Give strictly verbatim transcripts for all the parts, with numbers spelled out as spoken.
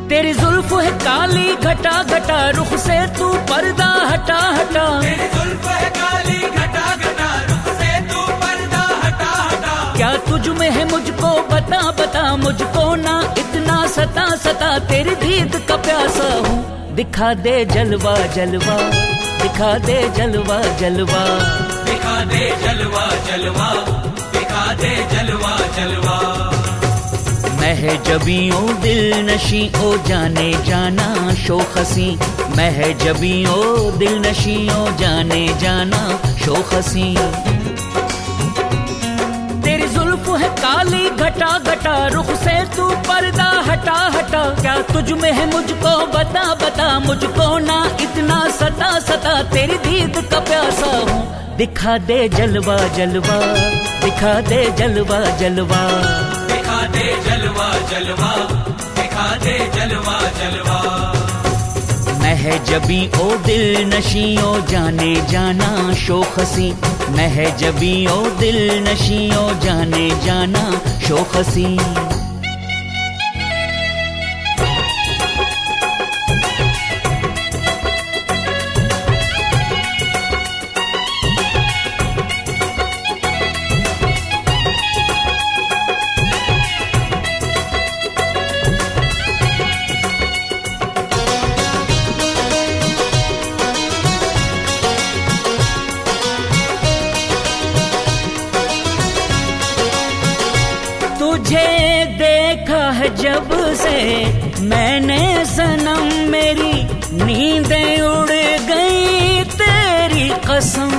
तेरी जुल्फ है काली घटा घटा, रुख से तू पर्दा हटा हटा। तेरी जुल्फ है काली घटा घटा, रुख से तू पर्दा हटा हटा। क्या तुझ में है मुझको बता बता, मुझको ना इतना सता सता। तेरी दीद का प्यासा हूँ, दिखा दे जलवा जलवा, दिखा दे जलवा जलवा, दिखा दे जलवा जलवा, दिखा दे जलवा जलवा। मैं है जबी ओ दिल नशी ओ जाने जाना शोखसी। मैं है जबी ओ दिल नशी ओ जाने जाना शोखसी। तेरी जुल्फ है काली घटा घटा, रुख से तू पर्दा हटा हटा। क्या तुझ में है मुझको बता बता, मुझको ना इतना सता सता। तेरी दीद का प्यासा हूँ, दिखा दे जलवा जलवा, दिखा दे जलवा जलवा, दिखा दे जलवा जलवा, दिखा दे जलवा जलवा। मैं है जबी ओ दिल नशी ओ जाने जाना शोखसी। मैं है जबी ओ दिल नशी ओ जाने जाना शोखसी। तुझे देखा है जब से मैंने सनम, मेरी नींदें उड़ गई तेरी कसम।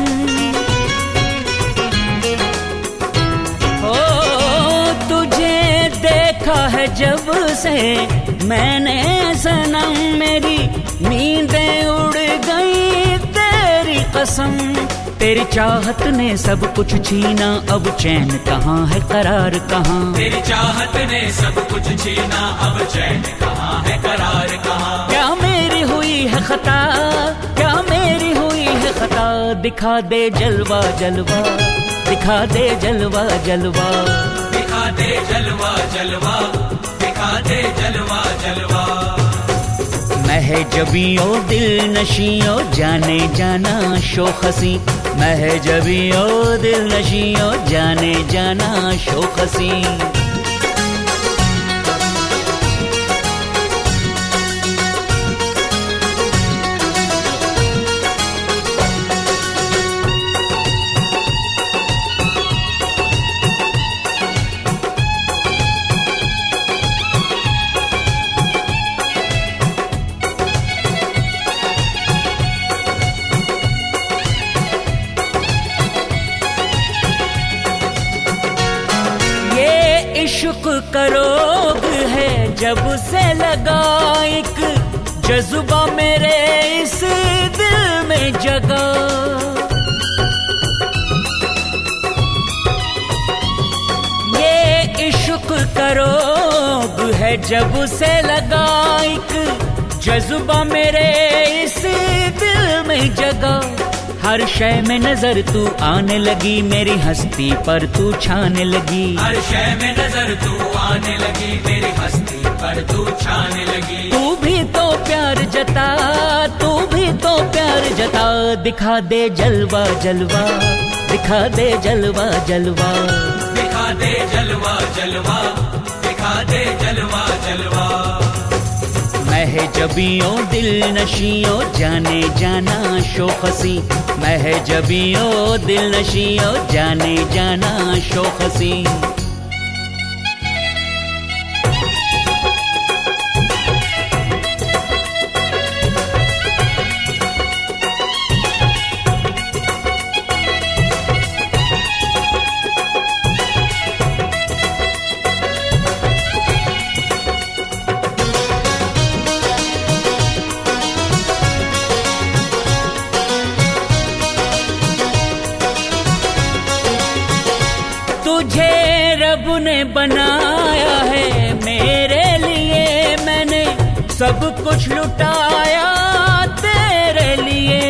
ओ तुझे देखा है जब से मैंने सनम, मेरी नींदें उड़ गई तेरी कसम। तेरी चाहत ने सब कुछ छीना, अब चैन कहाँ है करार कहाँ। तेरी चाहत ने सब कुछ छीना, अब चैन कहाँ है करार कहाँ। क्या मेरी हुई है खता, क्या मेरी हुई है खता। दिखा दे जलवा जलवा, दिखा दे जलवा जलवा, दिखा दे जलवा जलवा, दिखा दे जलवा जलवा। मैं है जबी ओ दिल नशी ओ जाने जाना शोखसी। मैं है जबी ओ दिल नशी ओ जाने जाना शोखसी। इश्क का रोग है जब से लगा, एक जज्बा मेरे इस दिल में जगा। ये इश्क का रोग है जब से लगा, एक जज्बा मेरे इस दिल में जगा। हर शय में नजर तू आने लगी, मेरी हस्ती पर तू छाने लगी। हर शय में नजर तू आने लगी, मेरी हस्ती पर तू छाने लगी। तू भी तो प्यार जता, तू भी तो प्यार जता। दिखा दे जलवा जलवा, दिखा दे जलवा जलवा, दिखा दे जलवा जलवा, दिखा दे जलवा जलवा। मैं है जबी ओ दिल नशी ओ जाने जाना शोखसी। मैं है जबी ओ दिल नशी ओ जाने जाना शोखसी। तुझे रब ने बनाया है मेरे लिए, मैंने सब कुछ लुटाया तेरे लिए।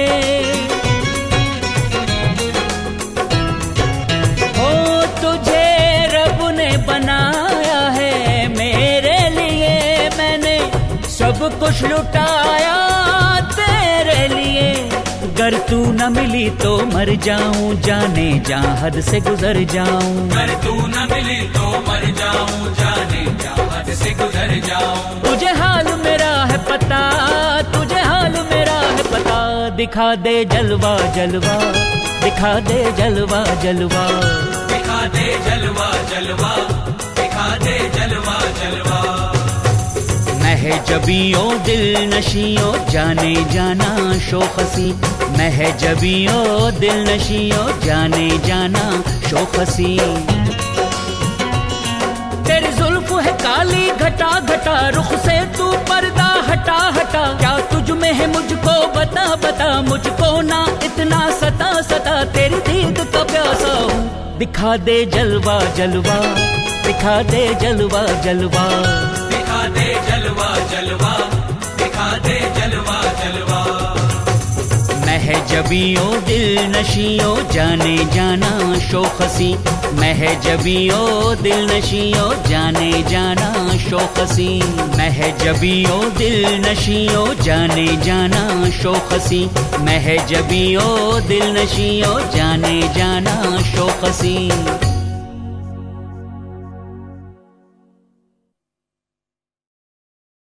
ओ तुझे रब ने बनाया है मेरे लिए, मैंने सब कुछ लुटाया तेरे लिए, गर तू न मिली तो मर जाऊं, जाने जा हद से गुजर जाऊं। अगर तू न मिली तो मर जाऊं, जाने जा हद से गुजर जाऊं। तुझे हाल मेरा है पता, तुझे हाल मेरा है पता, दिखा दे जलवा जलवा, दिखा दे जलवा जलवा, दिखा दे जलवा जलवा, दिखा दे जलवा जलवा। मह जबियों दिल नशियों जाने जाना शोखसी, मह जबियों दिल नशियों जाने जाना शोखसी। तेरी जुल्फ है काली घटा घटा, रुख से तू पर्दा हटा हटा, क्या तुझ में है मुझको बता बता, मुझको ना इतना सता सता, तेरी दीद का प्यासा हूँ, दिखा दे जलवा जलवा, दिखा दे जलवा जलवा, दिखा दे जलवा जलवा, दिखा दे जलवा जलवा। मह जबियों दिल नशियों जाने जाना शोखसी, मह जबियों दिल नशियों जाने जाना शोखसी, मह जबियों दिल नशियों जाने जाना शोखसी, मह जबियों दिल नशियों जाने जाना शोखसी।